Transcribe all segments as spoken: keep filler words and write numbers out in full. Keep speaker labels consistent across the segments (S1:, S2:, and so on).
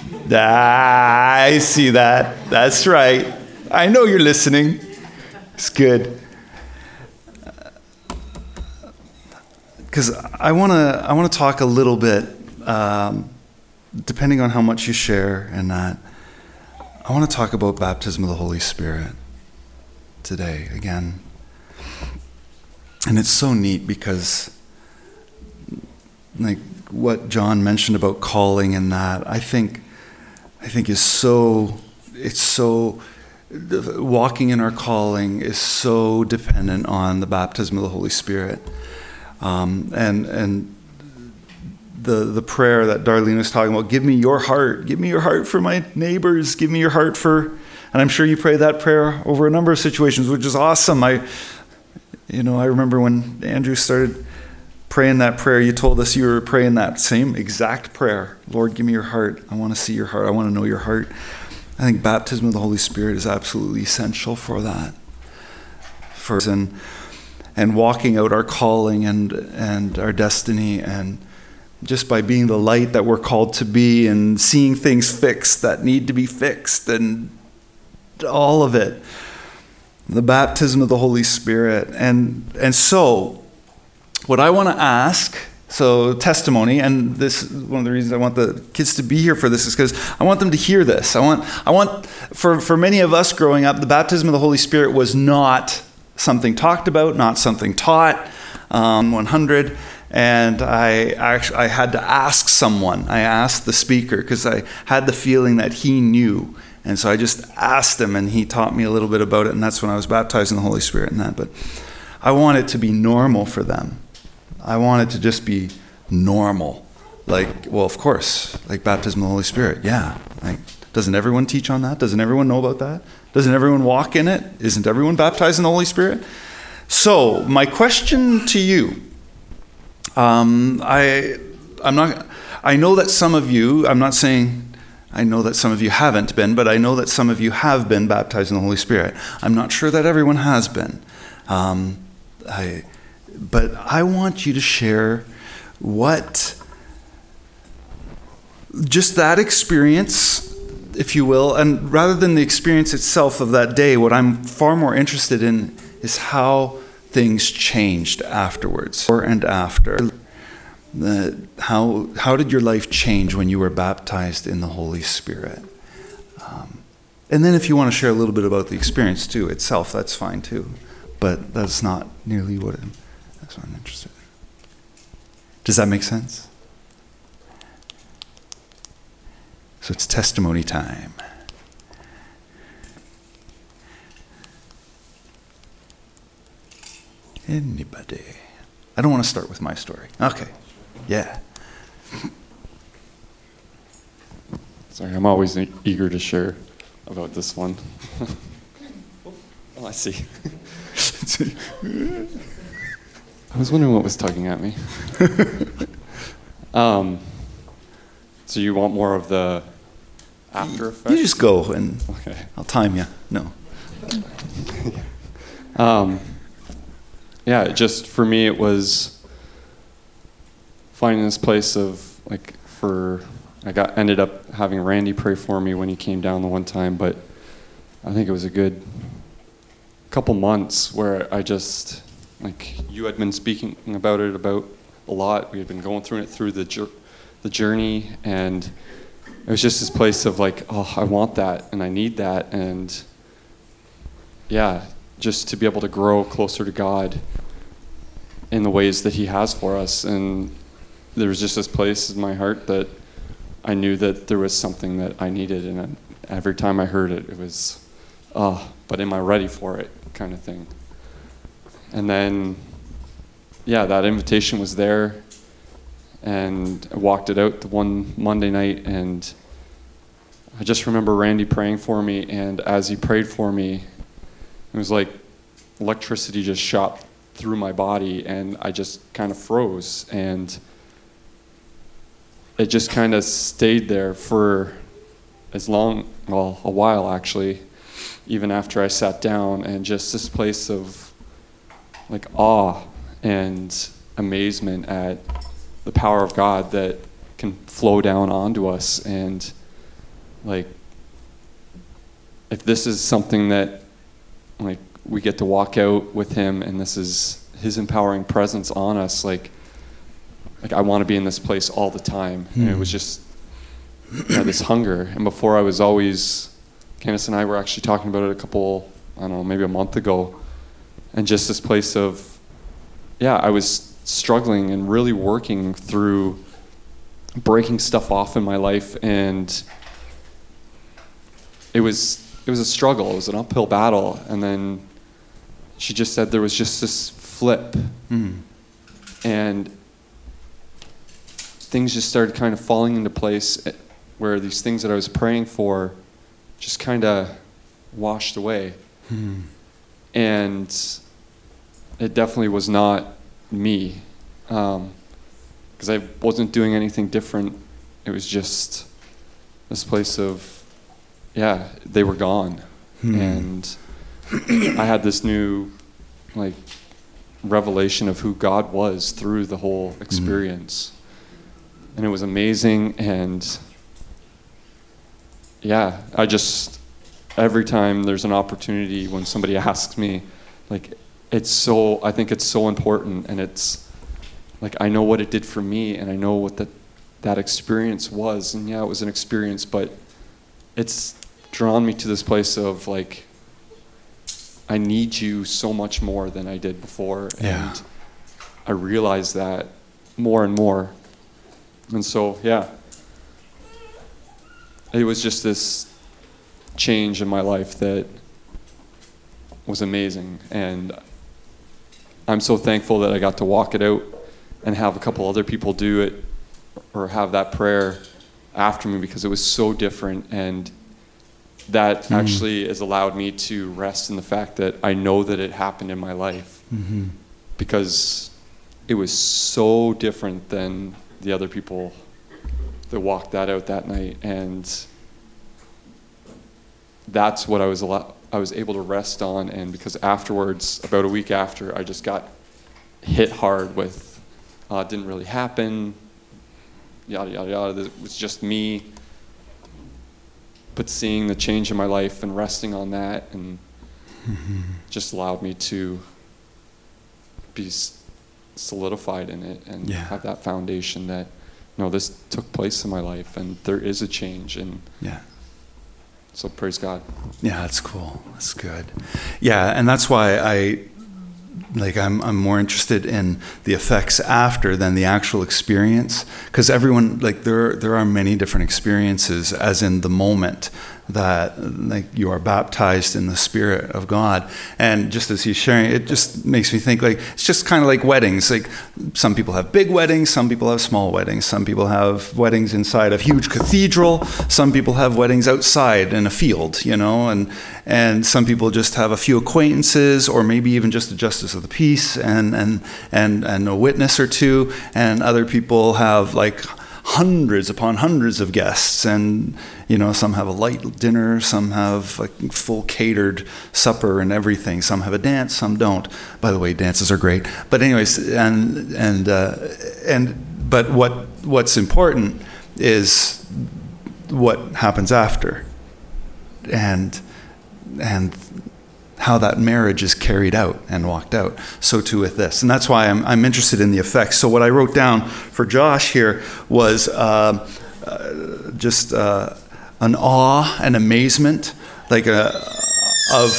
S1: Ah, I see that. That's right. I know you're listening. It's good. Because I want to I want to talk a little bit, um, depending on how much you share and that. I want to talk about baptism of the Holy Spirit today again. And it's so neat because, like what John mentioned about calling and that, I think, I think is so, it's so, walking in our calling is so dependent on the baptism of the Holy Spirit. Um, and and the the prayer that Darlene was talking about, give me your heart, give me your heart for my neighbors, give me your heart for, and I'm sure you pray that prayer over a number of situations, which is awesome. I, you know, I remember when Andrew started praying that prayer, you told us you were praying that same exact prayer. Lord, give me your heart. I want to see your heart. I want to know your heart. I think baptism of the Holy Spirit is absolutely essential for that. For and and walking out our calling and and our destiny, and just by being the light that we're called to be, and seeing things fixed that need to be fixed, and all of it. The baptism of the Holy Spirit. And and so what I want to ask, so testimony, and this is one of the reasons I want the kids to be here for this, is because I want them to hear this. I want I want for, for many of us growing up, the baptism of the Holy Spirit was not something talked about, not something taught. Um, one hundred, and I actually I had to ask someone. I asked the speaker because I had the feeling that he knew, and so I just asked him, and he taught me a little bit about it, and that's when I was baptized in the Holy Spirit and that. But I want it to be normal for them. I want it to just be normal, like, well, of course, like baptism of the Holy Spirit. Yeah, like, doesn't everyone teach on that? Doesn't everyone know about that? Doesn't everyone walk in it? Isn't everyone baptized in the Holy Spirit? So my question to you, um, I, I'm not. I know that some of you. I'm not saying. I know that some of you haven't been, but I know that some of you have been baptized in the Holy Spirit. I'm not sure that everyone has been. Um, I, but I want you to share what, just that experience, if you will, and rather than the experience itself of that day, what I'm far more interested in is how things changed afterwards, or and after. The, how how did your life change when you were baptized in the Holy Spirit? Um, and then if you want to share a little bit about the experience too itself, that's fine too. But that's not nearly what I'm, that's what I'm interested in. Does that make sense? So it's testimony time. Anybody? I don't want to start with my story. Okay. Yeah.
S2: Sorry, I'm always e- eager to share about this one. Oh, I see. I was wondering what was tugging at me. um, so you want more of the after effects?
S1: You just go and
S2: okay.
S1: I'll time you. No.
S2: um, yeah, just for me it was finding this place of like for I got ended up having Randy pray for me when he came down the one time, but I think it was a good couple months where I just like you had been speaking about it about a lot. We had been going through it through the the journey, and it was just this place of like, oh, I want that and I need that, and yeah, just to be able to grow closer to God in the ways that He has for us. And there was just this place in my heart that I knew that there was something that I needed, and every time I heard it, it was, oh, but am I ready for it, kind of thing. And then, yeah, that invitation was there, and I walked it out the one Monday night, and I just remember Randy praying for me, and as he prayed for me, it was like electricity just shot through my body, and I just kind of froze, and it just kind of stayed there for as long, well, a while actually, even after I sat down, and just this place of like awe and amazement at the power of God that can flow down onto us. And like, if this is something that, like, we get to walk out with him and this is his empowering presence on us, like, like I want to be in this place all the time. Hmm. And it was just, you know, this hunger. And before I was always, Candace and I were actually talking about it a couple, I don't know, maybe a month ago. And just this place of, yeah, I was struggling and really working through breaking stuff off in my life. And it was, it was a struggle. It was an uphill battle. And then she just said there was just this flip. Mm. And things just started kind of falling into place where these things that I was praying for just kind of washed away. Mm. And it definitely was not me, um, because I wasn't doing anything different. It was just this place of, yeah, they were gone. Hmm. And I had this new, like, revelation of who God was through the whole experience. Hmm. And it was amazing. And yeah, I just, every time there's an opportunity when somebody asks me, like, it's so, I think it's so important. And it's like, I know what it did for me, and I know what that, that experience was. And yeah, it was an experience, but it's drawn me to this place of, like, I need you so much more than I did before.
S1: Yeah.
S2: And I realize that more and more. And so, yeah, it was just this change in my life that was amazing. And I'm so thankful that I got to walk it out and have a couple other people do it or have that prayer after me, because it was so different. And that mm-hmm. actually has allowed me to rest in the fact that I know that it happened in my life, mm-hmm. because it was so different than the other people that walked that out that night. And that's what I was al- I was able to rest on. And because afterwards, about a week after, I just got hit hard with, uh, it didn't really happen, yada, yada, yada. It was just me. But seeing the change in my life and resting on that, and mm-hmm. just allowed me to be solidified in it and yeah. have that foundation that, you know, this took place in my life and there is a change. And
S1: yeah.
S2: So praise God.
S1: Yeah, that's cool. That's good. Yeah, and that's why I, like, I'm I'm more interested in the effects after than the actual experience, because everyone, like, there there are many different experiences, as in the moment that, like, you are baptized in the Spirit of God. And just as he's sharing, it just makes me think, like, it's just kind of like weddings. Like, some people have big weddings, some people have small weddings, some people have weddings inside a huge cathedral, some people have weddings outside in a field, you know, and and some people just have a few acquaintances, or maybe even just a justice of the peace and and and and a witness or two, and other people have, like, hundreds upon hundreds of guests, and, you know, some have a light dinner, some have a full catered supper and everything, some have a dance, some don't. By the way, dances are great. But anyways, and and uh, and but what what's important is what happens after, and and how that marriage is carried out and walked out. So too with this. And that's why I'm I'm interested in the effects. So what I wrote down for Josh here was uh, uh, just uh, an awe and amazement, like a of,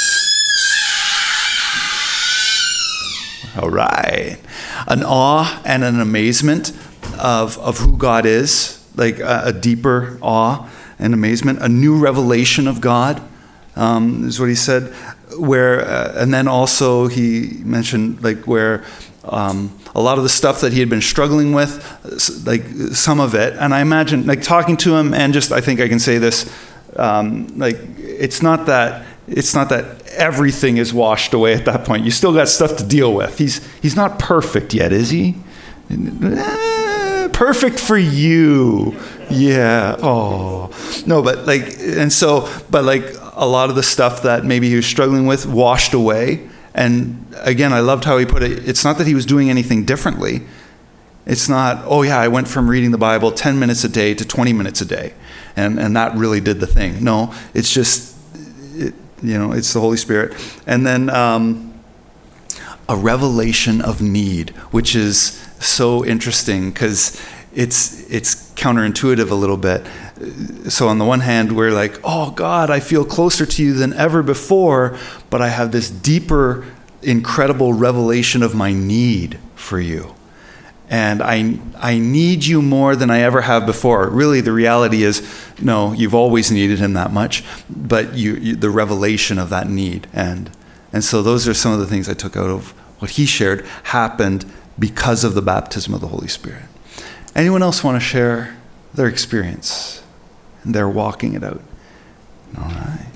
S1: all right, an awe and an amazement of of who God is, like a, a deeper awe and amazement, a new revelation of God, um, is what he said. Where uh, and then also he mentioned, like, where um, a lot of the stuff that he had been struggling with, like some of it, and I imagine, like, talking to him, and just, I think I can say this, um, like, it's not that it's not that everything is washed away at that point. You still got stuff to deal with. He's he's not perfect yet, is he? Eh, perfect for you. Yeah. Oh. No, but like, and so, but like a lot of the stuff that maybe he was struggling with washed away. And again, I loved how he put it. It's not that he was doing anything differently. It's not, oh yeah, I went from reading the Bible ten minutes a day to twenty minutes a day, and, and that really did the thing. No, it's just, it, you know, it's the Holy Spirit. And then um, a revelation of need, which is so interesting because it's it's counterintuitive a little bit. So on the one hand, we're like, oh God, I feel closer to you than ever before, but I have this deeper, incredible revelation of my need for you. And I I need you more than I ever have before. Really, the reality is, no, you've always needed him that much, but you, you the revelation of that need. And and so those are some of the things I took out of what he shared happened because of the baptism of the Holy Spirit. Anyone else want to share their experience? And they're walking it out. All right.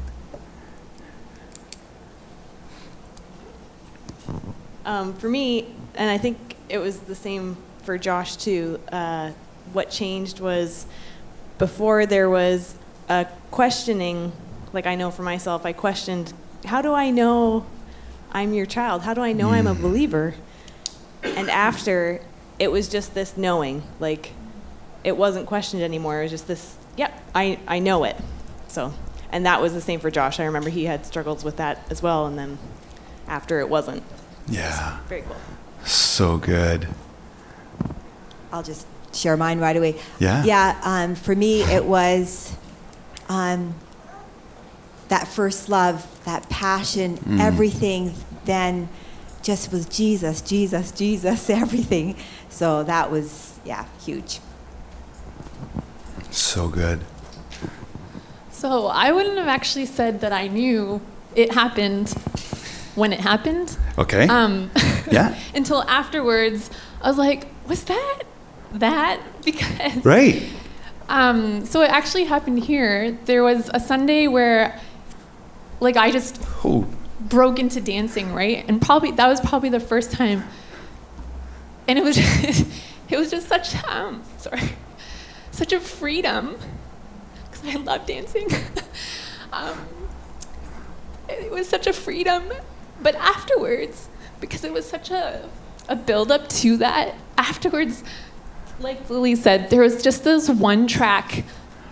S3: Um, for me, and I think it was the same for Josh too, uh, what changed was before there was a questioning, like I know for myself, I questioned, how do I know I'm your child? How do I know mm. I'm a believer? And after, it was just this knowing, like it wasn't questioned anymore. It was just this, yep, I, I know it. So, and that was the same for Josh. I remember he had struggles with that as well, and then after it wasn't.
S1: Yeah.
S3: So, very cool.
S1: So good.
S4: I'll just share mine right away.
S1: Yeah.
S4: Yeah. Um, for me, it was um, that first love, that passion, mm. everything. Then just was Jesus, Jesus, Jesus, everything. So that was, yeah, huge.
S1: So good.
S5: So I wouldn't have actually said that I knew it happened when it happened.
S1: Okay.
S5: Um,
S1: yeah.
S5: Until afterwards, I was like, was that that? Because.
S1: Right.
S5: Um, so it actually happened here. There was a Sunday where, like, I just
S1: Ooh.
S5: broke into dancing, right? And probably that was probably the first time. And it was, it was just such, um, sorry, such a freedom, because I love dancing. um, it was such a freedom. But afterwards, because it was such a, a build-up to that, afterwards, like Lily said, there was just this one track,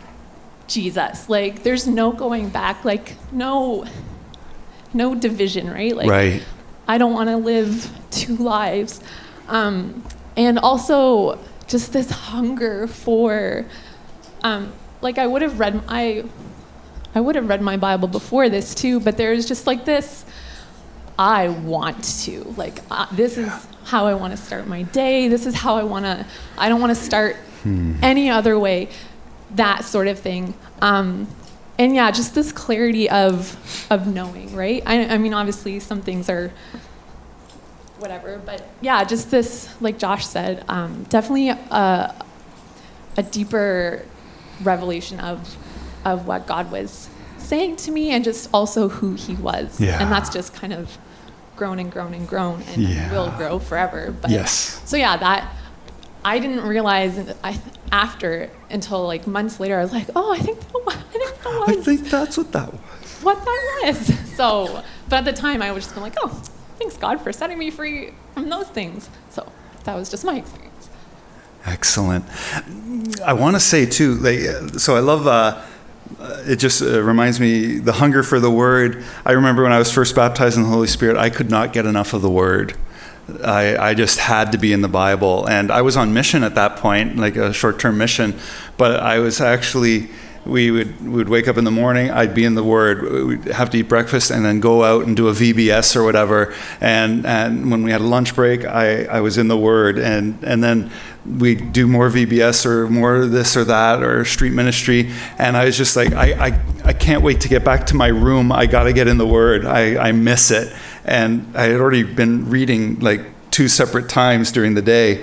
S5: Jesus. Like, there's no going back, like, no, no division, right? Like,
S1: right.
S5: I don't want to live two lives. Um, and also, just this hunger for, um, like, I would have read, I, I would have read my Bible before this, too, but there's just, like, this, I want to, like, uh, this is how I want to start my day. This is how I want to, I don't want to start hmm. any other way, that sort of thing. Um, and yeah, just this clarity of, of knowing, right? I, I mean, obviously some things are whatever, but yeah, just this, like Josh said, um, definitely a, a deeper revelation of, of what God was saying to me and just also who he was.
S1: Yeah.
S5: And that's just kind of grown and grown and grown and
S1: yeah.
S5: will grow forever. But
S1: yes.
S5: So yeah, that I didn't realize I, after until like months later. I was like, oh, I think that was, I think that was.
S1: I think that's what that was.
S5: What that was. So, but at the time, I was just been like, oh, thanks God for setting me free from those things. So that was just my experience.
S1: Excellent. I want to say too, like, so I love. Uh, Uh, it just uh, reminds me, the hunger for the Word. I remember when I was first baptized in the Holy Spirit, I could not get enough of the Word. I, I just had to be in the Bible. And I was on mission at that point, like a short-term mission. But I was actually, we would we would wake up in the morning, I'd be in the Word. We'd have to eat breakfast and then go out and do a V B S or whatever. And and when we had a lunch break, I, I was in the Word. And, and then we do more V B S or more this or that or street ministry. And I was just like, I, I, I can't wait to get back to my room. I got to get in the Word. I, I miss it. And I had already been reading like two separate times during the day.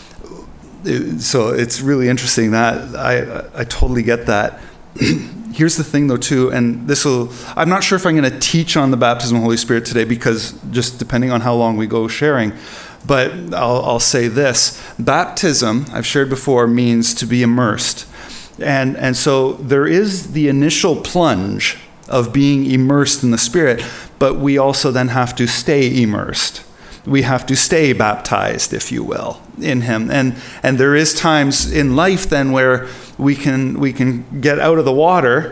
S1: So it's really interesting that I, I totally get that. Here's the thing though too, and this will, I'm not sure if I'm going to teach on the baptism of the Holy Spirit today because just depending on how long we go sharing. But I'll, I'll say this, baptism, I've shared before, means to be immersed. And, and so there is the initial plunge of being immersed in the Spirit, but we also then have to stay immersed. we have to stay baptized, if you will, in him. And and there is times in life then where we can we can get out of the water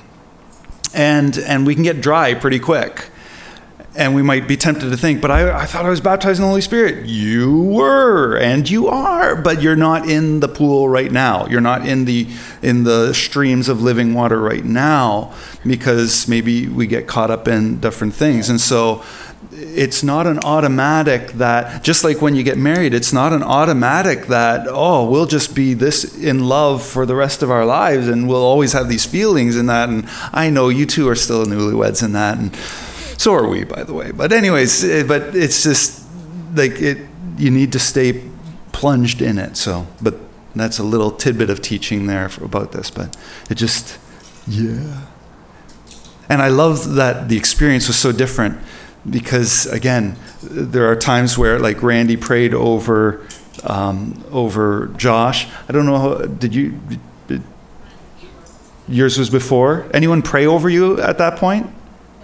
S1: and and we can get dry pretty quick. And we might be tempted to think, but I, I thought I was baptized in the Holy Spirit. You were, and you are, but you're not in the pool right now. You're not in the in the streams of living water right now, because maybe we get caught up in different things. And so it's not an automatic that, just like when you get married, it's not an automatic that, oh, we'll just be this in love for the rest of our lives, and we'll always have these feelings in that. And I know you two are still newlyweds in that, and so are we, by the way. But anyways, it, but it's just like it. You need to stay plunged in it. So, but that's a little tidbit of teaching there for, about this. But it just, yeah. And I love that the experience was so different, because again, there are times where, like, Randy prayed over um, over Josh. I don't know how, did you? Did, yours was before. Anyone pray over you at that point?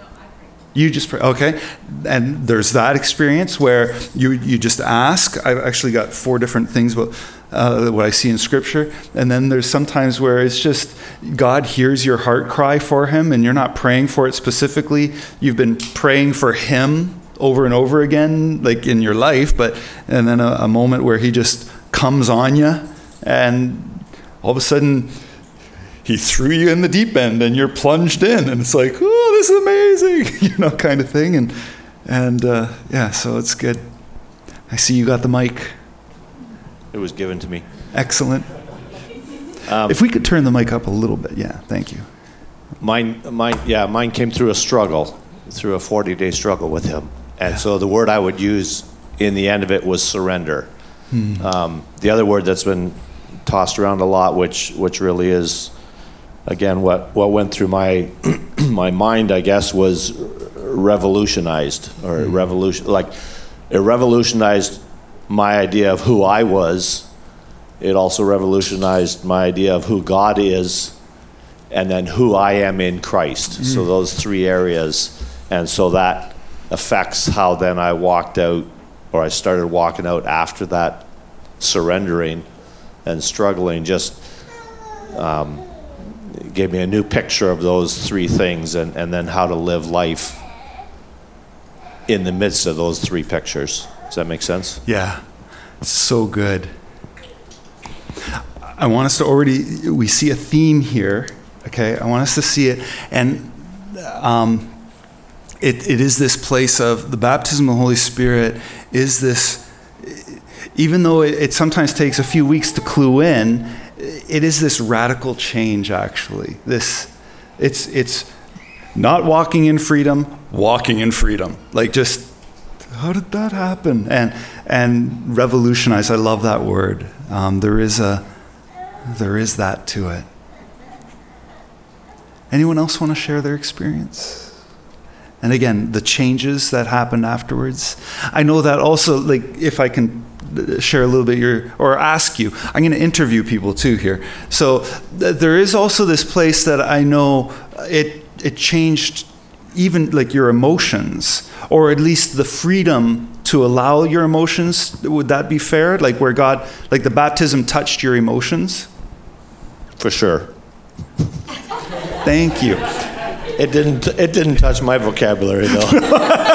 S1: You just pray, okay. And there's that experience where you you just ask. I've actually got four different things about uh, what I see in Scripture. And then there's sometimes where it's just God hears your heart cry for him, and you're not praying for it specifically. You've been praying for him over and over again, like in your life. But and then a, a moment where he just comes on you, and all of a sudden he threw you in the deep end, and you're plunged in, and it's like, oh, this is amazing, you know, kind of thing. And and uh, yeah, so it's good. I see you got the mic.
S6: It was given to me.
S1: Excellent.
S6: Um,
S1: if we could turn the mic up a little bit, yeah, thank you.
S6: Mine, mine, yeah, mine came through a struggle, through a forty-day struggle with him, and yeah. So the word I would use in the end of it was surrender. Hmm. Um, the other word that's been tossed around a lot, which which really is, again, what, what went through my my mind, I guess, was revolutionized, or mm-hmm. revolution. Like, it revolutionized my idea of who I was. It also revolutionized my idea of who God is, and then who I am in Christ. Mm-hmm. So those three areas, and so that affects how then I walked out, or I started walking out after that, surrendering and struggling. Just. Um, gave me a new picture of those three things, and, and then how to live life in the midst of those three pictures. Does that make sense?
S1: Yeah, so good. I want us to already, we see a theme here, okay? I want us to see it, and um, it, it is this place of the baptism of the Holy Spirit is this, even though it, it sometimes takes a few weeks to clue in, it is this radical change, actually. This, it's it's not walking in freedom, walking in freedom. Like, just, how did that happen? And and revolutionize. I love that word. Um, there is a there is that to it. Anyone else want to share their experience? And again, the changes that happened afterwards. I know that also, like, if I can share a little bit your, or ask you, I'm going to interview people too here. So th- there is also this place that I know it it changed even like your emotions, or at least the freedom to allow your emotions. Would that be fair? Like, where God, like the baptism touched your emotions?
S6: For sure.
S1: Thank you.
S6: It didn't it didn't touch my vocabulary though.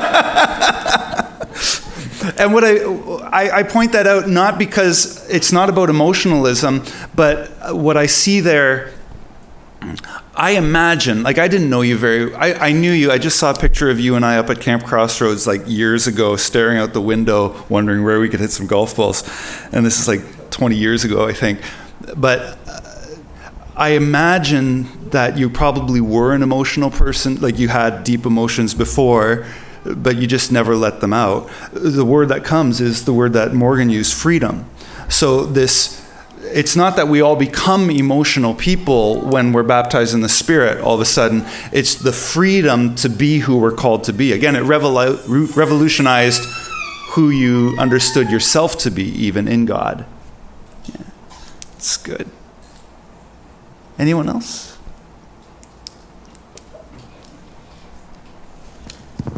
S1: And what I, I I point that out not because it's not about emotionalism, but what I see there, I imagine, like, I didn't know you very, I, I knew you, I just saw a picture of you and I up at Camp Crossroads like years ago, staring out the window, wondering where we could hit some golf balls. And this is like twenty years ago, I think. But uh, I imagine that you probably were an emotional person, like you had deep emotions before, but you just never let them out. The word that comes is the word that Morgan used, freedom. So this, it's not that we all become emotional people when we're baptized in the Spirit all of a sudden. It's the freedom to be who we're called to be. Again, it revolu- revolutionized who you understood yourself to be, even in God. Yeah, it's good. Anyone else?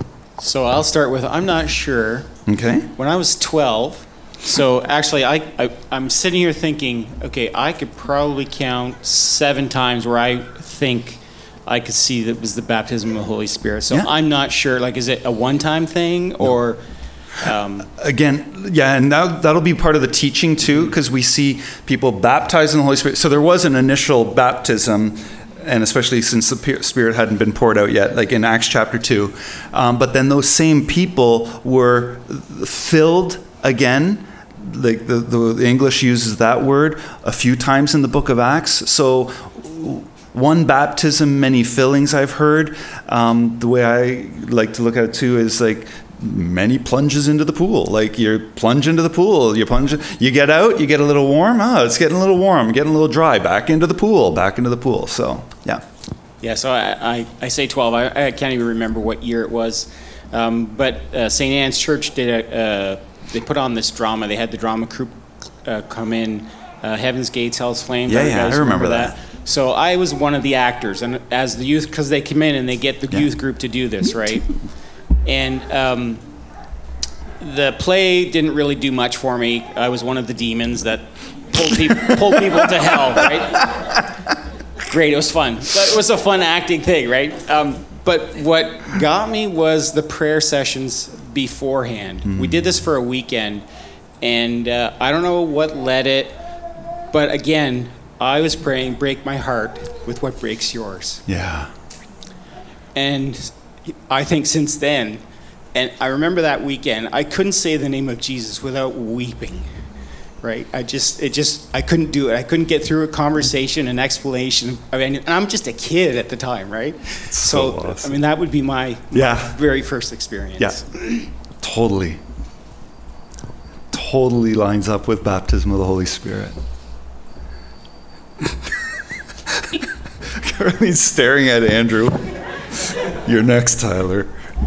S7: So I'll start with, I'm not sure.
S1: Okay.
S7: When I was twelve, so actually I, I, I'm sitting here thinking, okay, I could probably count seven times where I think I could see that was the baptism of the Holy Spirit. So
S1: Yeah.
S7: I'm not sure, like, is it a one-time thing or... Um,
S1: Again, yeah, and that, that'll be part of the teaching too, because we see people baptized in the Holy Spirit. So there was an initial baptism, and especially since the P- Spirit hadn't been poured out yet, like in Acts chapter two. Um, but then those same people were filled again. Like the, the, the English uses that word a few times in the book of Acts. So one baptism, many fillings, I've heard. Um, the way I like to look at it too is like many plunges into the pool. Like you plunge into the pool, you plunge, you get out, you get a little warm. Oh, it's getting a little warm, getting a little dry. Back into the pool, back into the pool. So, yeah.
S7: Yeah, so I, I, I say twelve. I, I can't even remember what year it was. Um, but uh, Saint Anne's Church did a, uh, they put on this drama. They had the drama group uh, come in, uh, Heaven's Gates, Hell's Flames.
S1: Yeah,
S7: You
S1: yeah,
S7: guys
S1: I remember that.
S7: So I was one of the actors, and as the youth, because they come in and they get the
S1: Yeah.
S7: youth group to do this, right? And um, the play didn't really do much for me. I was one of the demons that pulled people, pulled people to hell, right? Great, it was fun. But it was a fun acting thing, right? Um, but what got me was the prayer sessions beforehand. Mm. We did this for a weekend, and uh, I don't know what led it, but again, I was praying, break my heart with what breaks yours.
S1: Yeah.
S7: And I think since then, and I remember that weekend, I couldn't say the name of Jesus without weeping, right? I just, it just, I couldn't do it. I couldn't get through a conversation, an explanation. I mean, and I'm just a kid at the time, right?
S1: So
S7: So,
S1: awesome.
S7: I mean, that would be my
S1: Yeah.
S7: very first experience.
S1: Yeah. Totally. Totally lines up with baptism of the Holy Spirit. Caroline's staring at Andrew. You're next, Tyler.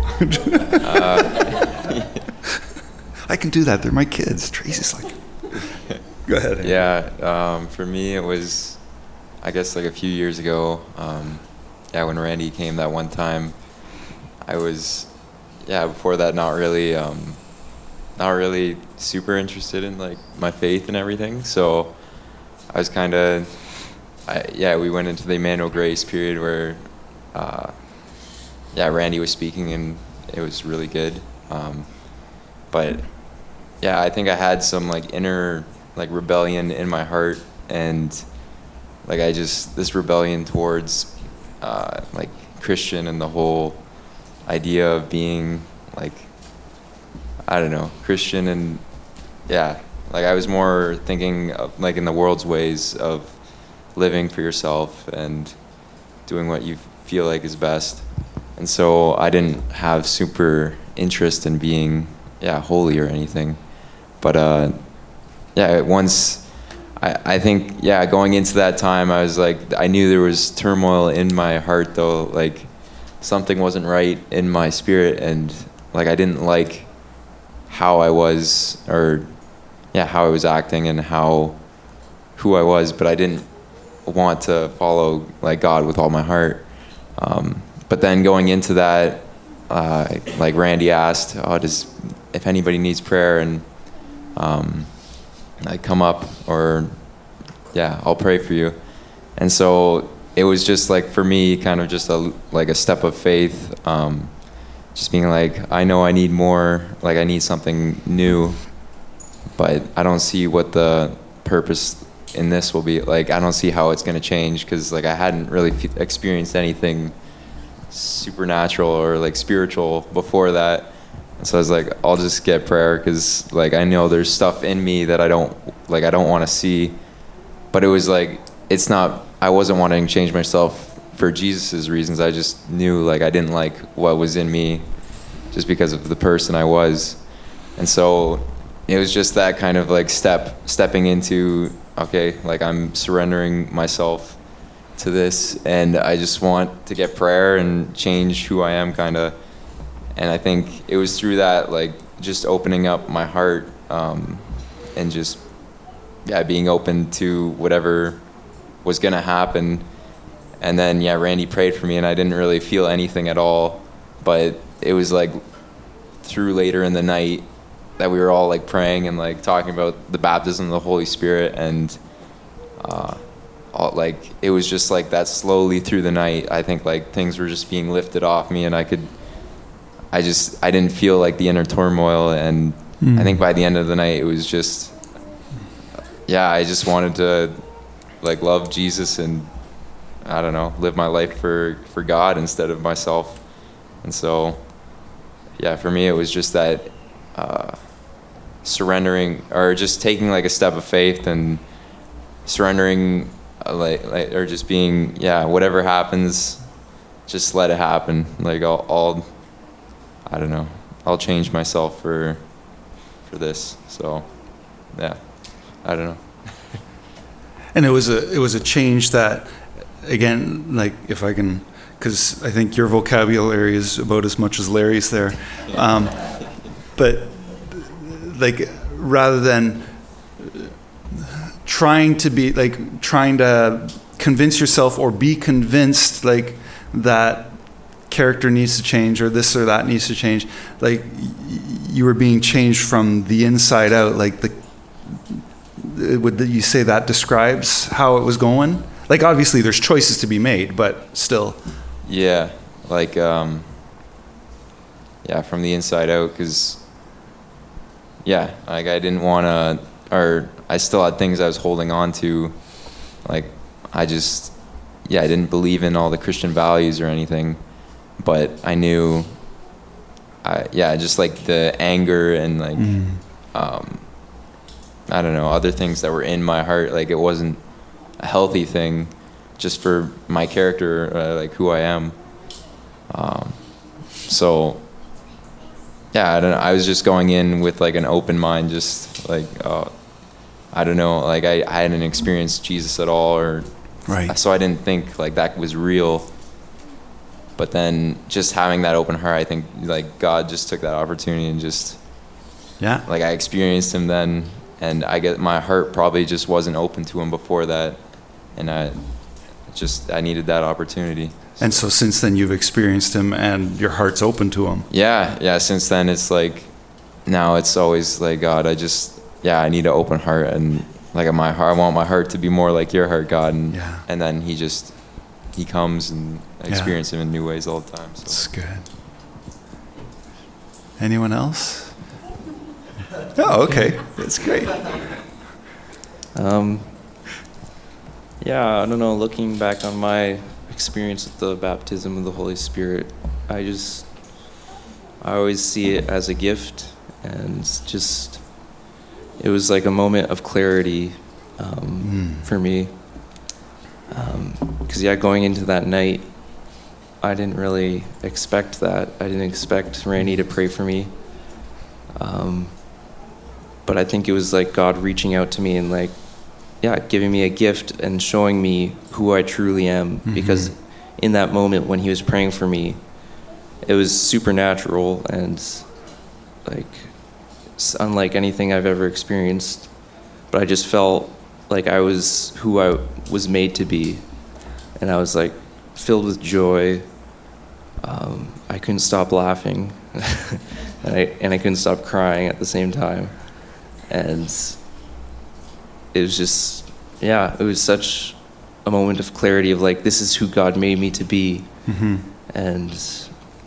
S1: uh, I can do that. They're my kids. Tracy's like, go ahead. Andrew.
S8: Yeah, um, for me it was, I guess like a few years ago. Um, yeah, when Randy came that one time, I was, yeah, before that not really, um, not really super interested in like my faith and everything. So I was kind of, yeah, we went into the Emmanuel Grace period where, uh, yeah, Randy was speaking and it was really good. Um, but yeah, I think I had some like inner like rebellion in my heart, and like I just this rebellion towards uh, like Christian and the whole idea of being like, I don't know, Christian, and yeah, like I was more thinking of, like in the world's ways of living for yourself and doing what you feel like is best. And so I didn't have super interest in being, yeah, holy or anything. But uh, yeah, once, I, I think, yeah, going into that time, I was like, I knew there was turmoil in my heart though, like something wasn't right in my spirit, and like I didn't like how I was, or yeah, how I was acting and how, who I was, but I didn't want to follow like God with all my heart. Um, But then going into that, uh, like Randy asked, oh, does, if anybody needs prayer, and um, like come up, or yeah, I'll pray for you. And so it was just like for me, kind of just a like a step of faith, um, just being like, I know I need more, like I need something new, but I don't see what the purpose in this will be. Like I don't see how it's going to change, because like I hadn't really f- experienced anything supernatural or like spiritual before that. And so I was like, I'll just get prayer, because like I know there's stuff in me that I don't like I don't want to see. But it was like, it's not, I wasn't wanting to change myself for Jesus's reasons. I just knew like I didn't like what was in me just because of the person I was. And so it was just that kind of like step stepping into, okay, like I'm surrendering myself to this, and I just want to get prayer and change who I am, kind of. And I think it was through that, like just opening up my heart, um, and just yeah being open to whatever was gonna happen. And then yeah Randy prayed for me, and I didn't really feel anything at all, but it was like through later in the night that we were all like praying and like talking about the baptism of the Holy Spirit, and uh, all, like it was just like that slowly through the night. I think like things were just being lifted off me, and I could, I just I didn't feel like the inner turmoil, and mm. I think by the end of the night it was just, yeah, I just wanted to like love Jesus and I don't know, live my life for for God instead of myself. And so, yeah, for me it was just that. Uh, surrendering or just taking like a step of faith and surrendering uh, like, like or just being yeah whatever happens, just let it happen. Like I'll, I'll I don't know I'll change myself for for this. So yeah, I don't know.
S1: And it was a it was a change that, again, like if I can, because I think your vocabulary is about as much as Larry's there, um, but like rather than trying to be like trying to convince yourself or be convinced like that character needs to change or this or that needs to change, like y- you were being changed from the inside out. Like the would you say that describes how it was going? Like obviously there's choices to be made, but still.
S8: Yeah, like um, yeah, from the inside out, because. Yeah, like I didn't want to, or I still had things I was holding on to. Like I just, yeah, I didn't believe in all the Christian values or anything, but I knew, I yeah, just like the anger and like, mm. um, I don't know, other things that were in my heart. Like it wasn't a healthy thing, just for my character, uh, like who I am. Um, so. Yeah, I don't know. I was just going in with like an open mind, just like, uh, I don't know, like I, I hadn't experienced Jesus at all, or
S1: right.
S8: So I didn't think like that was real. But then just having that open heart, I think like God just took that opportunity and just,
S1: yeah,
S8: like I experienced him then, and I get my heart probably just wasn't open to him before that, and I just I needed that opportunity.
S1: And so since then you've experienced him and your heart's open to him.
S8: Yeah, yeah, since then it's like, now it's always like, God, I just, yeah, I need an open heart, and like my heart, I want my heart to be more like your heart, God, and
S1: yeah.
S8: and then he just, he comes and I experience yeah. him in new ways all the time. So.
S1: That's good. Anyone else? Oh, okay, that's great.
S9: Um, yeah, I don't know, looking back on my experience with the baptism of the Holy Spirit, I just I always see it as a gift, and just it was like a moment of clarity um, mm. for me, because um, yeah, going into that night, I didn't really expect that. I didn't expect Randy to pray for me, um, but I think it was like God reaching out to me and like yeah, giving me a gift and showing me who I truly am. Mm-hmm. Because in that moment when he was praying for me, it was supernatural and like unlike anything I've ever experienced. But I just felt like I was who I was made to be. And I was like filled with joy. Um, I couldn't stop laughing. and, I, and I couldn't stop crying at the same time. And it was just, yeah, it was such a moment of clarity of like, this is who God made me to be. Mm-hmm. And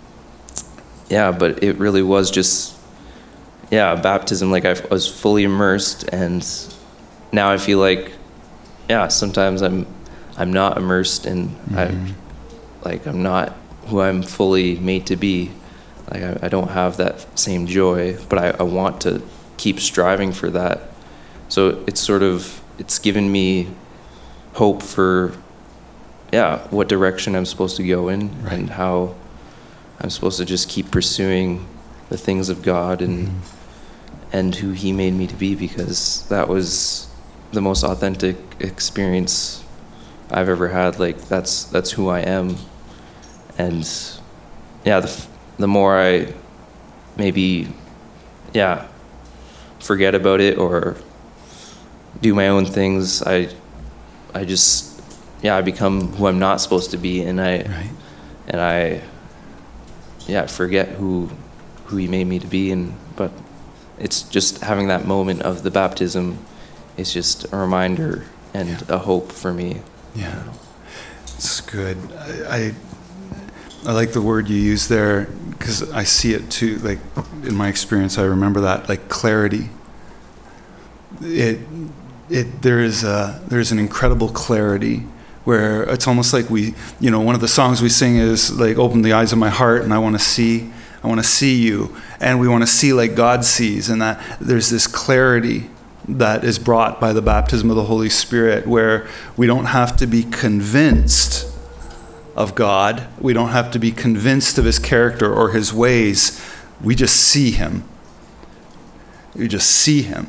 S9: yeah, but it really was just, yeah, baptism. Like I was fully immersed, and now I feel like, yeah, sometimes I'm, I'm not immersed, and mm-hmm. I, like I'm not who I'm fully made to be. Like I, I don't have that same joy, but I, I want to keep striving for that. So it's sort of, it's given me hope for, yeah, what direction I'm supposed to go in, right. and how I'm supposed to just keep pursuing the things of God and mm-hmm. and who he made me to be, because that was the most authentic experience I've ever had. Like that's that's who I am. And yeah, the, the more I maybe, yeah, forget about it or do my own things, I I just yeah I become who I'm not supposed to be, and I
S1: right.
S9: and I yeah forget who who he made me to be. And but it's just having that moment of the baptism is just a reminder and
S1: Yeah.
S9: a hope for me.
S1: Yeah, it's good. I, I I like the word you use there because I see it too. Like in my experience, I remember that like clarity. It it there is a there's an incredible clarity where it's almost like we, you know, one of the songs we sing is like, "Open the eyes of my heart, and I want to see. I want to see you," and we want to see like God sees, and that there's this clarity that is brought by the baptism of the Holy Spirit, where we don't have to be convinced of God. We don't have to be convinced of his character or his ways. We just see him. We just see him.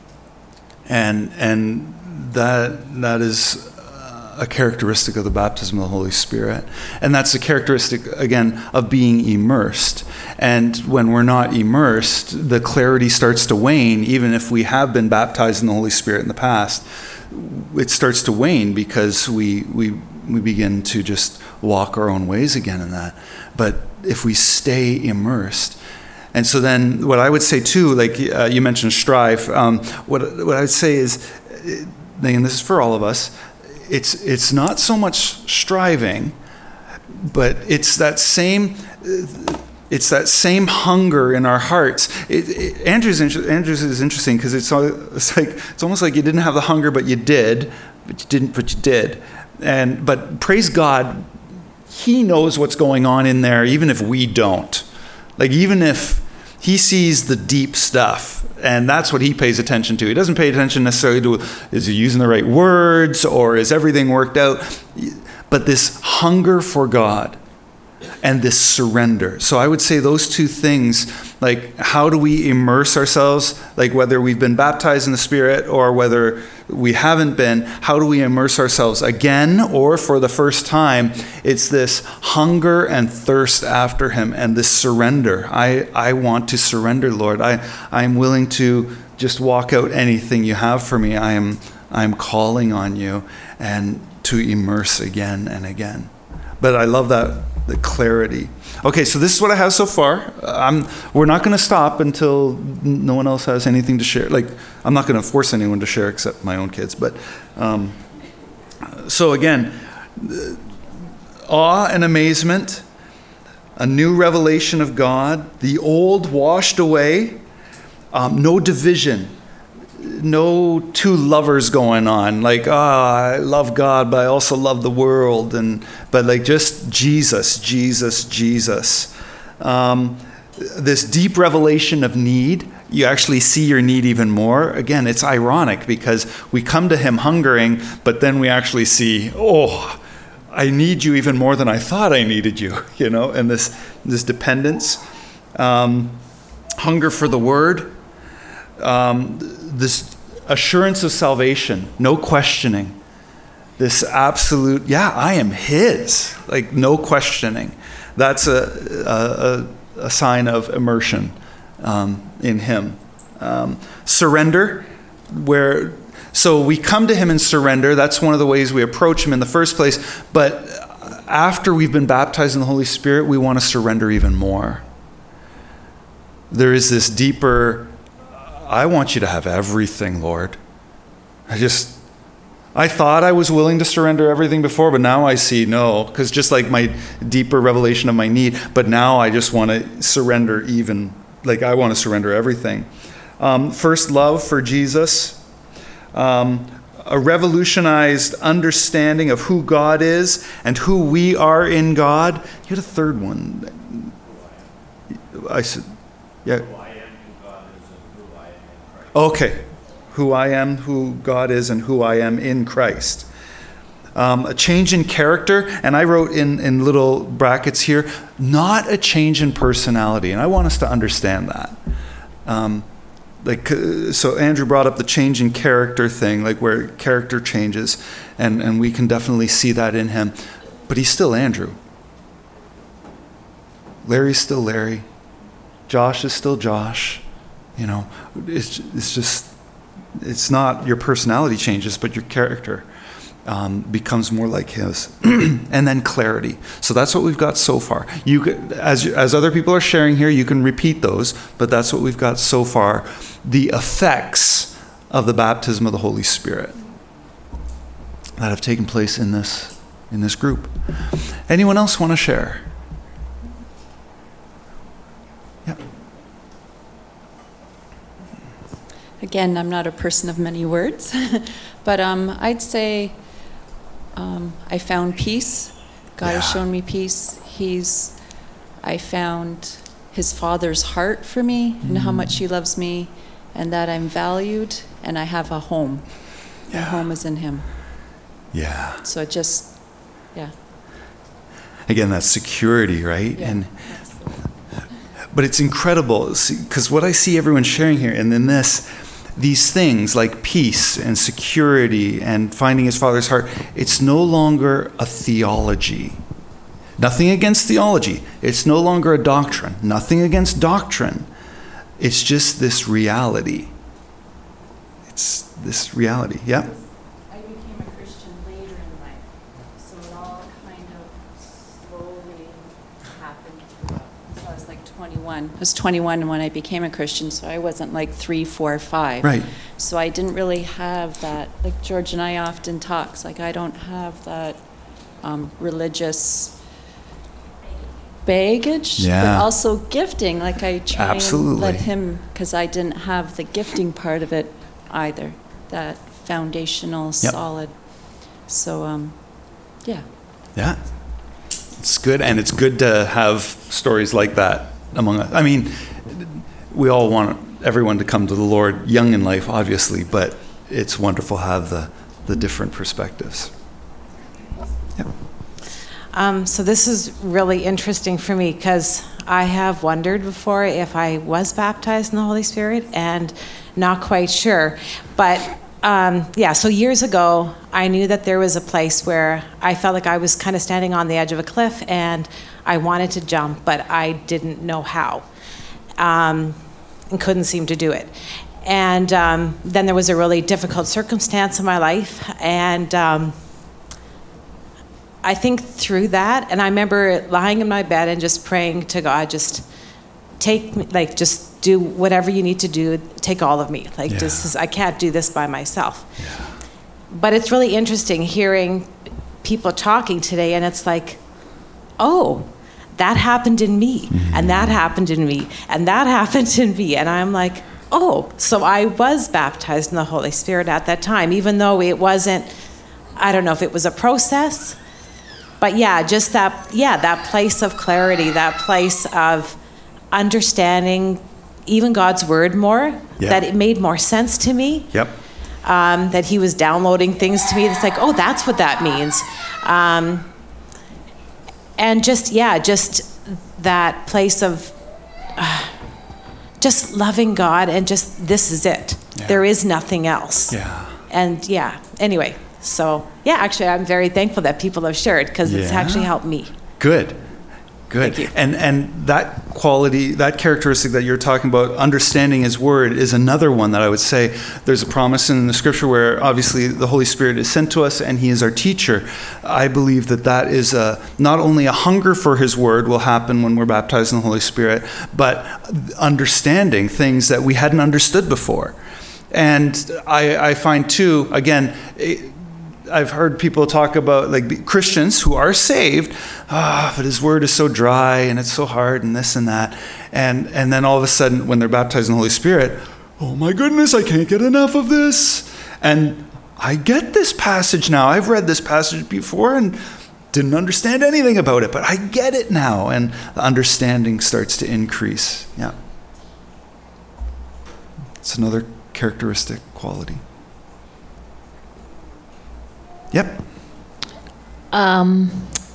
S1: And and that that is a characteristic of the baptism of the Holy Spirit. And that's a characteristic, again, of being immersed. And when we're not immersed, the clarity starts to wane, even if we have been baptized in the Holy Spirit in the past. It starts to wane because we we we begin to just walk our own ways again in that. But if we stay immersed, and so then what I would say too, like uh, you mentioned strive, um, what what I would say is, and this is for all of us, it's it's not so much striving, but it's that same it's that same hunger in our hearts. It, it, Andrew's Andrew's is interesting because it's all, it's like it's almost like you didn't have the hunger, but you did, but you didn't, but you did. And but praise God, he knows what's going on in there, even if we don't. Like even if he sees the deep stuff, and that's what he pays attention to. He doesn't pay attention necessarily to, is he using the right words or is everything worked out? But this hunger for God and this surrender. So I would say those two things, like how do we immerse ourselves, like whether we've been baptized in the Spirit or whether we haven't been, how do we immerse ourselves again or for the first time? It's this hunger and thirst after him and this surrender. I, I want to surrender, Lord. I, I'm willing to just walk out anything you have for me. I am I'm calling on you and to immerse again and again. But I love that, the clarity. Okay, so this is what I have so far. Um, we're not going to stop until no one else has anything to share. Like, I'm not going to force anyone to share except my own kids. But um, so again, awe and amazement, a new revelation of God, the old washed away, um, no division. No two lovers going on, like, ah, oh, I love God, but I also love the world, and but like just Jesus, Jesus, Jesus. Um, this deep revelation of need, you actually see your need even more. Again, it's ironic because we come to him hungering, but then we actually see, oh, I need you even more than I thought I needed you, you know, and this, this dependence. Um, hunger for the word. Um, this assurance of salvation, no questioning. This absolute, yeah, I am his, like no questioning. That's a a, a sign of immersion um, in him. Um, surrender, where so we come to him in surrender. That's one of the ways we approach him in the first place. But after we've been baptized in the Holy Spirit, we want to surrender even more. There is this deeper, I want you to have everything, Lord. I just, I thought I was willing to surrender everything before, but now I see no, because just like my deeper revelation of my need, but now I just want to surrender even, like I want to surrender everything. Um, first, love for Jesus. Um, a revolutionized understanding of who God is and who we are in God. You had a third one. I said, yeah. Okay, who I am, who God is, and who I am in Christ. Um, a change in character, and I wrote in, in little brackets here, not a change in personality, and I want us to understand that. Um, like, uh, so Andrew brought up the change in character thing, like where character changes, and, and we can definitely see that in him, but he's still Andrew. Larry's still Larry. Josh is still Josh. You know, it's it's just, it's not your personality changes, but your character. um, becomes more like his. And then clarity. So that's what we've got so far. You could, as, as other people are sharing here, you can repeat those, but that's what we've got so far. The effects of the baptism of the Holy Spirit that have taken place in this, in this group. Anyone else want to share? Yeah.
S10: Again, I'm not a person of many words, but um, I'd say um, I found peace. God
S1: Yeah.
S10: has shown me peace. He's, I found his Father's heart for me and how much he loves me, and that I'm valued and I have a home. My home is in him.
S1: Yeah.
S10: So it just, yeah.
S1: Again, that's security, right?
S10: Yeah,
S1: And but it's incredible because what I see everyone sharing here, and then this, these things like peace and security and finding his Father's heart, it's no longer a theology. Nothing against theology. It's no longer a doctrine. Nothing against doctrine. It's just this reality. It's this reality. Yeah?
S10: I became a Christian later in life, so it all kind of slowly happened throughout. So I was like twenty-one. I was twenty-one when I became a Christian, so I wasn't like three, four, five.
S1: Right.
S10: So I didn't really have that, like George and I often talks, like I don't have that um, religious baggage,
S1: Yeah.
S10: but also gifting. Like I try
S1: Absolutely.
S10: and let him, because I didn't have the gifting part of it either, that foundational,
S1: Yep.
S10: solid. So, um, yeah.
S1: Yeah. It's good, and it's good to have stories like that among us. I mean, we all want everyone to come to the Lord young in life, obviously, but it's wonderful to have the, the different perspectives. Yeah.
S11: Um, so this is really interesting for me because I have wondered before if I was baptized in the Holy Spirit and not quite sure. But um, yeah, so years ago, I knew that there was a place where I felt like I was kind of standing on the edge of a cliff and I wanted to jump, but I didn't know how um, and couldn't seem to do it. And um, then there was a really difficult circumstance in my life, and um, I think through that, and I remember lying in my bed and just praying to God, just take me, like, just do whatever you need to do, take all of me. Like,
S1: Yeah.
S11: this is, I can't do this by myself. But it's really interesting hearing people talking today, and it's like, oh, that happened in me, and that happened in me, and that happened in me. And I'm like, oh, so I was baptized in the Holy Spirit at that time, even though it wasn't, I don't know if it was a process. But yeah, just that, yeah, that place of clarity, that place of understanding even God's word more,
S1: Yeah.
S11: that it made more sense to me,
S1: Yep.
S11: um, that he was downloading things to me. It's like, oh, that's what that means. Um, and just, yeah, just that place of uh, just loving God and just, this is it.
S1: Yeah.
S11: There is nothing else.
S1: Yeah.
S11: And yeah, anyway. So, yeah, actually, I'm very thankful that people have shared because it's
S1: Yeah.
S11: actually helped me.
S1: Good. Good.
S11: Thank you.
S1: And and that quality, that characteristic that you're talking about, understanding his word, is another one that I would say there's a promise in the scripture where obviously the Holy Spirit is sent to us and he is our teacher. I believe that that is a, not only a hunger for his word will happen when we're baptized in the Holy Spirit, but understanding things that we hadn't understood before. And I, I find too, again, it, I've heard people talk about, like, Christians who are saved, ah, but his word is so dry and it's so hard and this and that. And and then all of a sudden when they're baptized in the Holy Spirit, oh my goodness, I can't get enough of this. And I get this passage now. I've read this passage before and didn't understand anything about it, but I get it now. And the understanding starts to increase. Yeah. It's another characteristic quality. Yep.
S12: Um,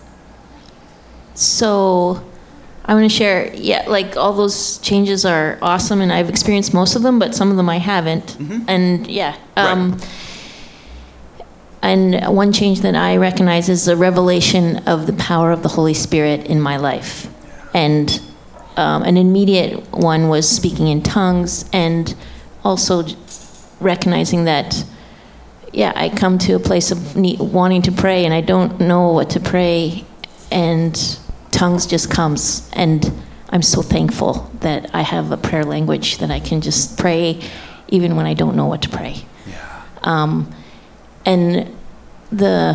S12: so I want to share, yeah, like all those changes are awesome and I've experienced most of them, but some of them I haven't.
S1: Mhm.
S12: And yeah. Um,
S1: Right.
S12: And one change that I recognize is the revelation of the power of the Holy Spirit in my life. And um, an immediate one was speaking in tongues and also recognizing that yeah, I come to a place of need, wanting to pray, and I don't know what to pray, and tongues just comes, and I'm so thankful that I have a prayer language that I can just pray even when I don't know what to pray.
S1: Yeah.
S12: Um, and the,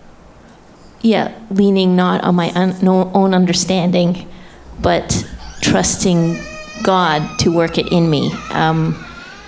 S12: yeah, leaning not on my un, no, own understanding, but trusting God to work it in me. Um,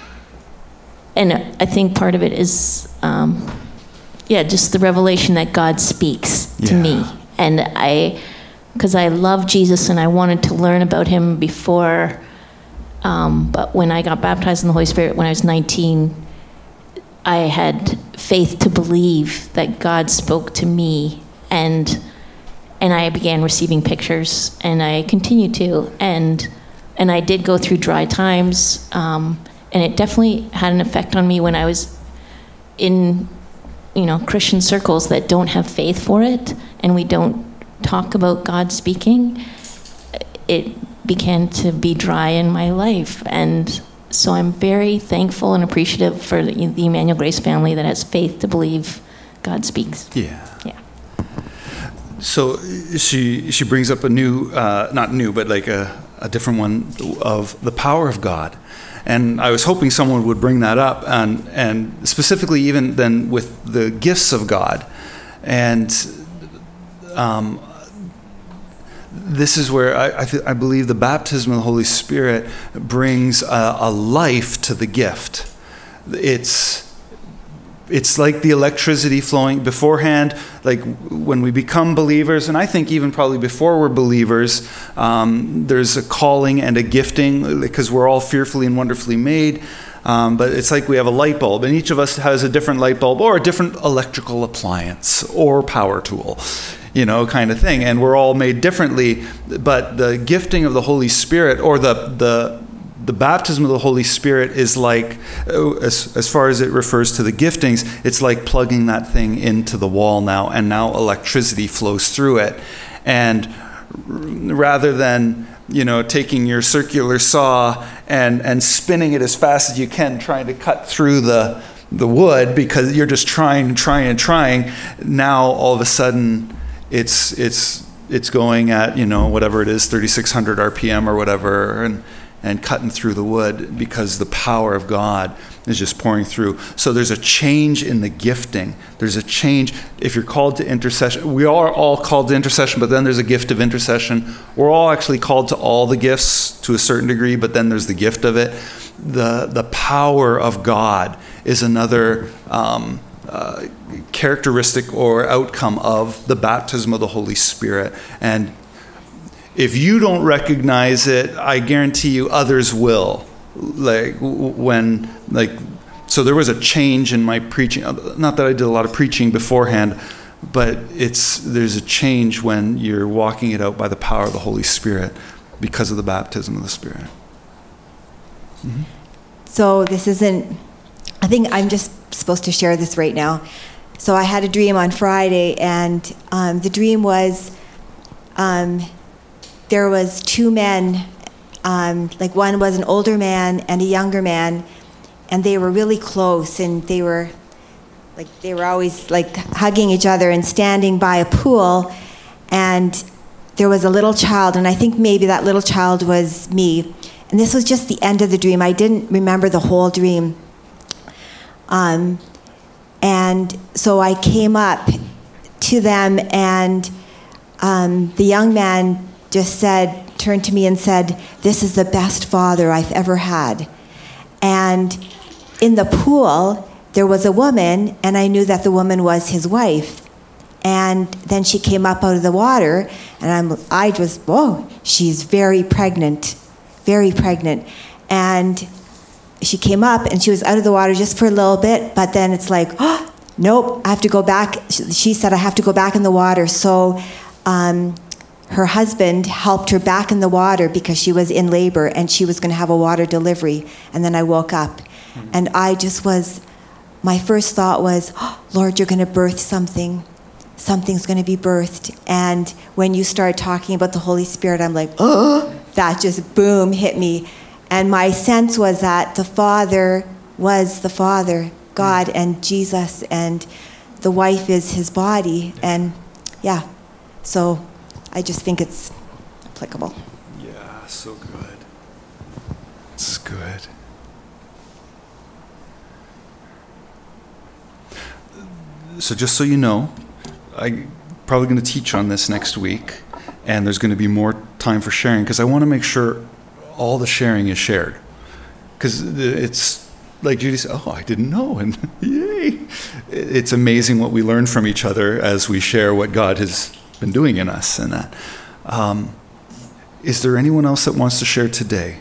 S12: and I think part of it is, um, yeah, just the revelation that God speaks to
S1: Yeah.
S12: me. And I, because I love Jesus and I wanted to learn about him before, um, but when I got baptized in the Holy Spirit when I was nineteen, I had faith to believe that God spoke to me, and and I began receiving pictures, and I continue to, and and I did go through dry times, um, and it definitely had an effect on me when I was in, you know, Christian circles that don't have faith for it, and we don't talk about God speaking. It began to be dry in my life, and so I'm very thankful and appreciative for the, the Emmanuel Grace family that has faith to believe God speaks.
S1: Yeah.
S12: Yeah.
S1: So she she brings up a new, uh, not new, but like a, a different one of the power of God. And I was hoping someone would bring that up, and, and specifically even then with the gifts of God. And um, this is where I, I, th- I believe the baptism of the Holy Spirit brings a, a life to the gift. It's It's like the electricity flowing beforehand, like when we become believers, and I think even probably before we're believers, um, there's a calling and a gifting, because we're all fearfully and wonderfully made. Um, but it's like we have a light bulb, and each of us has a different light bulb or a different electrical appliance or power tool, you know, kind of thing. And we're all made differently. But the gifting of the Holy Spirit, or the the the baptism of the Holy Spirit, is like, as, as far as it refers to the giftings, it's like plugging that thing into the wall now, and now electricity flows through it. And rather than, you know, taking your circular saw and, and spinning it as fast as you can, trying to cut through the the wood, because you're just trying and trying and trying, now all of a sudden it's it's it's going at, you know, whatever it is, thirty-six hundred R P M or whatever, and and cutting through the wood, because the power of God is just pouring through. So there's a change in the gifting. There's a change. If you're called to intercession, we are all called to intercession, but then there's a gift of intercession. We're all actually called to all the gifts to a certain degree, but then there's the gift of it. The, the power of God is another um, uh, characteristic or outcome of the baptism of the Holy Spirit. And if you don't recognize it, I guarantee you others will. Like when, like, so there was a change in my preaching. Not that I did a lot of preaching beforehand, but it's there's a change when you're walking it out by the power of the Holy Spirit because of the baptism of the Spirit. Mm-hmm.
S4: So this isn't, I think I'm just supposed to share this right now. So I had a dream on Friday, and um, the dream was, um, there was two men, um, like one was an older man and a younger man, and they were really close, and they were like they were always like hugging each other and standing by a pool, and there was a little child, and I think maybe that little child was me. And this was just the end of the dream. I didn't remember the whole dream. Um, and so I came up to them, and um, the young man just said, turned to me and said, "This is the best father I've ever had." And in the pool, there was a woman, and I knew that the woman was his wife. And then she came up out of the water, and I'm, I was, whoa, she's very pregnant, very pregnant. And she came up, and she was out of the water just for a little bit, but then it's like, oh, nope, I have to go back. She said, I have to go back in the water. So um, her husband helped her back in the water because she was in labor, and she was going to have a water delivery. And then I woke up, mm-hmm. and I just was, my first thought was, oh, Lord, you're going to birth something. Something's going to be birthed. And when you start talking about the Holy Spirit, I'm like, oh, that just boom hit me. And my sense was that the Father was the Father. God and Jesus, and the wife is his body. And yeah, so I just think it's applicable.
S1: Yeah, so good. It's good. So just so you know, I'm probably going to teach on this next week, and there's going to be more time for sharing, because I want to make sure all the sharing is shared. Because it's like Judy said, oh, I didn't know, and yay. It's amazing what we learn from each other as we share what God has been doing in us and that. Um, is there anyone else that wants to share today?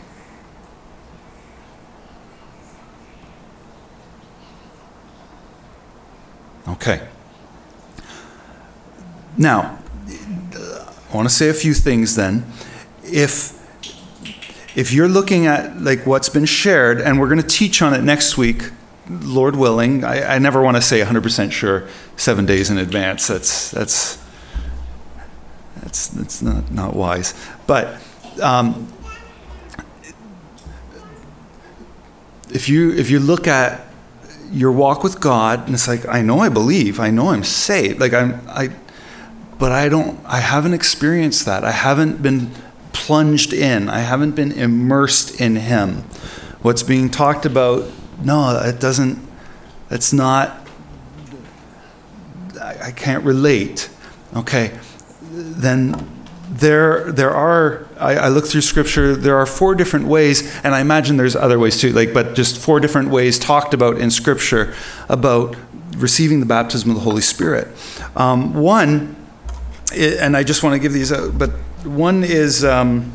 S1: Okay. Now, I want to say a few things then. If if you're looking at like what's been shared, and we're going to teach on it next week, Lord willing. I, I never want to say one hundred percent sure seven days in advance. That's that's that's that's not not wise. But um, if you if you look at your walk with God, and it's like, I know I believe, I know I'm saved, like I'm I, but I don't, I haven't experienced that. I haven't been plunged in. I haven't been immersed in Him. What's being talked about, no, it doesn't, it's not, I, I can't relate. Okay, then there there are, I, I look through Scripture, there are four different ways, and I imagine there's other ways too, like, but just four different ways talked about in Scripture about receiving the baptism of the Holy Spirit. Um, one, and I just want to give these out, but one is um,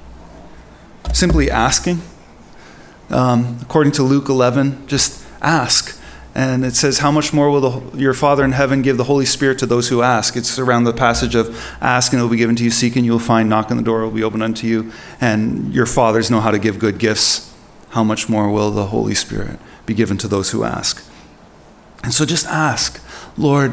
S1: simply asking. Um, according to Luke eleven, just ask. And it says, how much more will the, your Father in heaven give the Holy Spirit to those who ask? It's around the passage of ask and it will be given to you, seek and you will find, knock on the door will be opened unto you. And your fathers know how to give good gifts. How much more will the Holy Spirit be given to those who ask? And so just ask, Lord,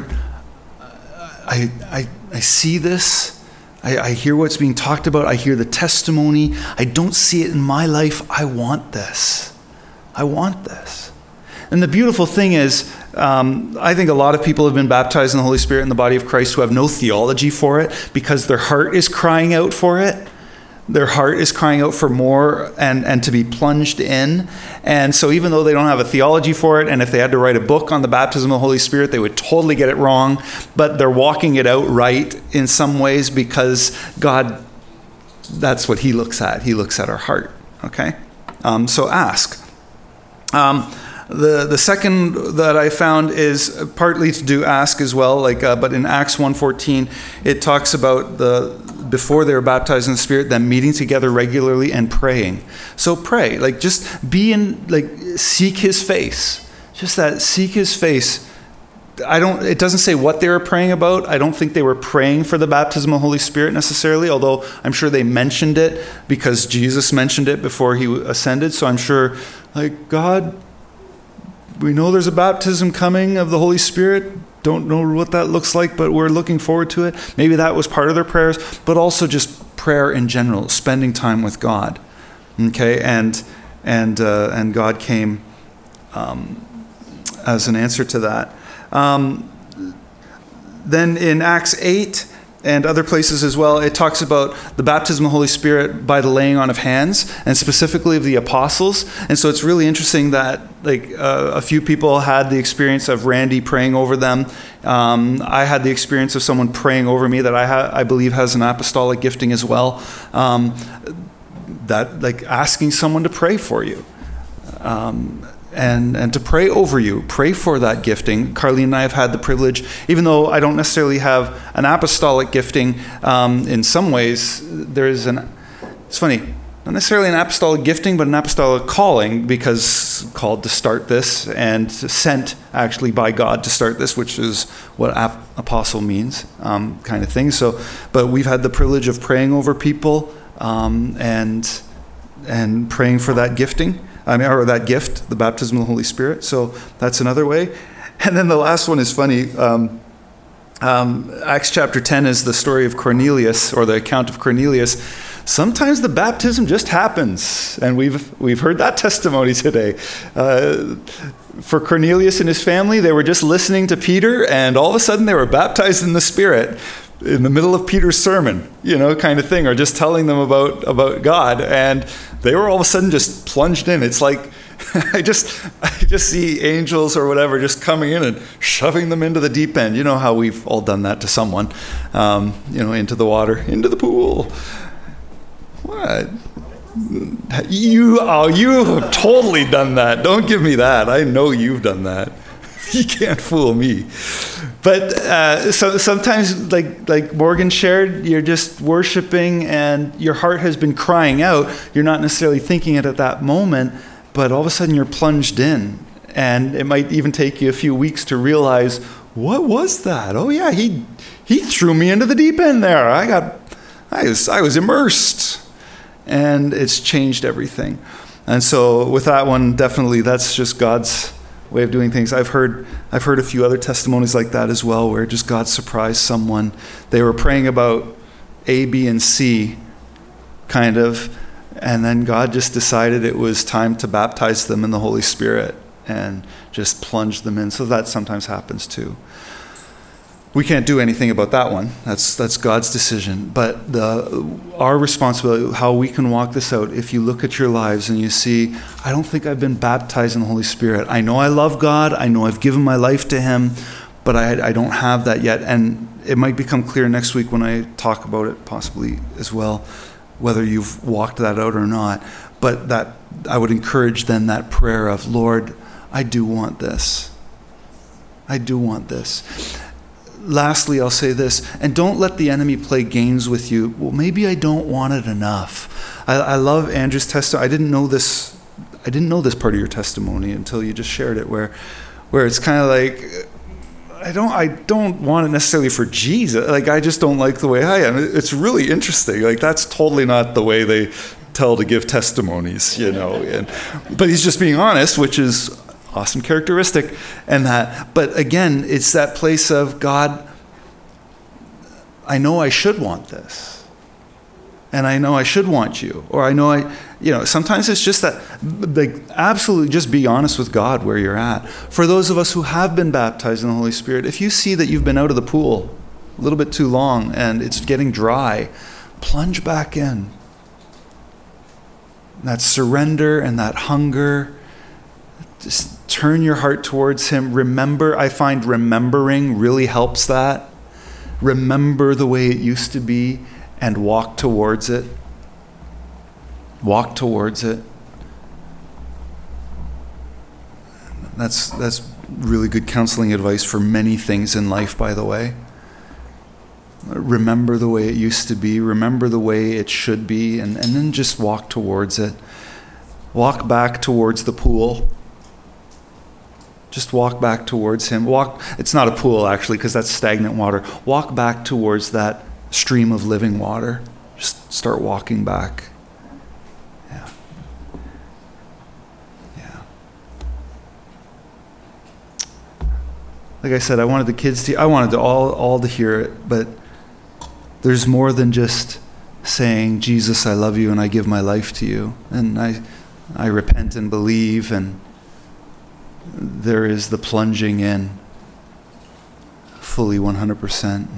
S1: I, I, I see this. I, I hear what's being talked about. I hear the testimony. I don't see it in my life. I want this. I want this. And the beautiful thing is, um, I think a lot of people have been baptized in the Holy Spirit in the body of Christ who have no theology for it because their heart is crying out for it. Their heart is crying out for more and, and to be plunged in. And so even though they don't have a theology for it, and if they had to write a book on the baptism of the Holy Spirit, they would totally get it wrong, but they're walking it out right in some ways because God, that's what He looks at. He looks at our heart, okay? Um, so ask. Um, The the second that I found is partly to do ask as well, like uh, but in Acts one fourteen, it talks about the before they were baptized in the Spirit, them meeting together regularly and praying. So pray, like just be in, like seek His face, just that seek His face. I don't. It doesn't say what they were praying about. I don't think they were praying for the baptism of the Holy Spirit necessarily, although I'm sure they mentioned it because Jesus mentioned it before He ascended. So I'm sure, like, God, we know there's a baptism coming of the Holy Spirit. Don't know what that looks like, but we're looking forward to it. Maybe that was part of their prayers, but also just prayer in general, spending time with God. Okay, and and uh, and God came um, as an answer to that. Um, then in Acts eight and other places as well, it talks about the baptism of the Holy Spirit by the laying on of hands, and specifically of the apostles. And so it's really interesting that like uh, a few people had the experience of Randy praying over them. Um, I had the experience of someone praying over me that I ha- I believe has an apostolic gifting as well. Um, that like asking someone to pray for you. Um, And, and to pray over you, pray for that gifting. Carlene and I have had the privilege, even though I don't necessarily have an apostolic gifting, um, in some ways, there is an, it's funny, not necessarily an apostolic gifting, but an apostolic calling, because called to start this and sent actually by God to start this, which is what ap- apostle means, um, kind of thing. So, but we've had the privilege of praying over people um, and and praying for that gifting. I mean, or that gift, the baptism of the Holy Spirit. So that's another way. And then the last one is funny. Um, um, Acts chapter ten is the story of Cornelius, or the account of Cornelius. Sometimes the baptism just happens, and we've we've heard that testimony today. Uh, for Cornelius and his family, they were just listening to Peter, and all of a sudden they were baptized in the Spirit in the middle of Peter's sermon, you know, kind of thing, or just telling them about, about God. And they were all of a sudden just plunged in. It's like, I just I just see angels or whatever just coming in and shoving them into the deep end. You know how we've all done that to someone, um, you know, into the water, into the pool. What? You, oh, you have totally done that. Don't give me that. I know you've done that. You can't fool me. But uh, so sometimes, like like Morgan shared, you're just worshiping and your heart has been crying out. You're not necessarily thinking it at that moment, but all of a sudden you're plunged in. And it might even take you a few weeks to realize, what was that? Oh yeah, he he threw me into the deep end there. I got, I was I was immersed. And it's changed everything. And so with that one, definitely that's just God's way of doing things. I've heard I've heard a few other testimonies like that as well, where just God surprised someone. They were praying about A, B, and C, kind of, and then God just decided it was time to baptize them in the Holy Spirit and just plunge them in. So that sometimes happens too. We can't do anything about that one. That's that's God's decision. But the our responsibility, how we can walk this out, if you look at your lives and you see, I don't think I've been baptized in the Holy Spirit. I know I love God. I know I've given my life to Him, but I, I don't have that yet. And it might become clear next week when I talk about it possibly as well, whether you've walked that out or not. But that I would encourage then that prayer of, Lord, I do want this. I do want this. Lastly, I'll say this, and don't let the enemy play games with you. Well, maybe I don't want it enough. I, I love Andrew's testimony. I didn't know this. I didn't know this part of your testimony until you just shared it, where, where it's kind of like, I don't. I don't want it necessarily for Jesus. Like I just don't like the way I am. It's really interesting. Like that's totally not the way they tell to give testimonies, you know. And but he's just being honest, which is awesome characteristic. And that, but again, it's that place of, God, I know I should want this. And I know I should want you. Or I know I, you know, sometimes it's just that, like, absolutely just be honest with God where you're at. For those of us who have been baptized in the Holy Spirit, if you see that you've been out of the pool a little bit too long and it's getting dry, plunge back in. That surrender and that hunger, just turn your heart towards Him. Remember, I find remembering really helps that. Remember the way it used to be and walk towards it. Walk towards it. That's that's really good counseling advice for many things in life, by the way. Remember the way it used to be. Remember the way it should be. And, and then just walk towards it. Walk back towards the pool. Just walk back towards Him. Walk. It's not a pool, actually, because that's stagnant water. Walk back towards that stream of living water. Just start walking back. Yeah. Yeah. Like I said, I wanted the kids to, I wanted to all, all to hear it, but there's more than just saying, Jesus, I love you and I give my life to you. And I, I repent and believe, and there is the plunging in fully one hundred percent.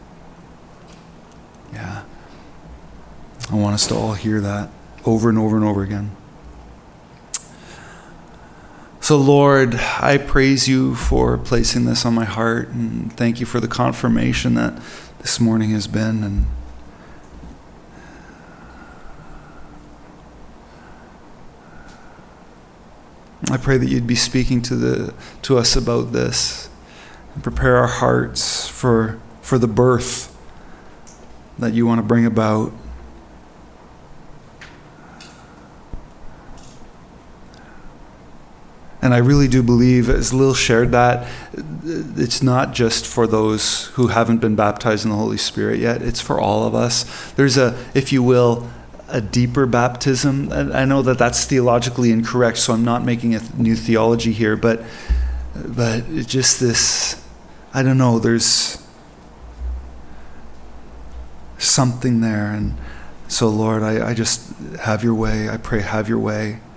S1: Yeah. I want us to all hear that over and over and over again. So Lord, I praise you for placing this on my heart, and thank you for the confirmation that this morning has been. And I pray that you'd be speaking to the to us about this and prepare our hearts for for the birth that you want to bring about. And I really do believe, as Lil shared that, it's not just for those who haven't been baptized in the Holy Spirit yet. It's for all of us. There's a, if you will, a deeper baptism. And I know that that's theologically incorrect, so I'm not making a new theology here, but but it's just this, I don't know, there's something there. And so Lord, I, I just have your way. I pray have your way.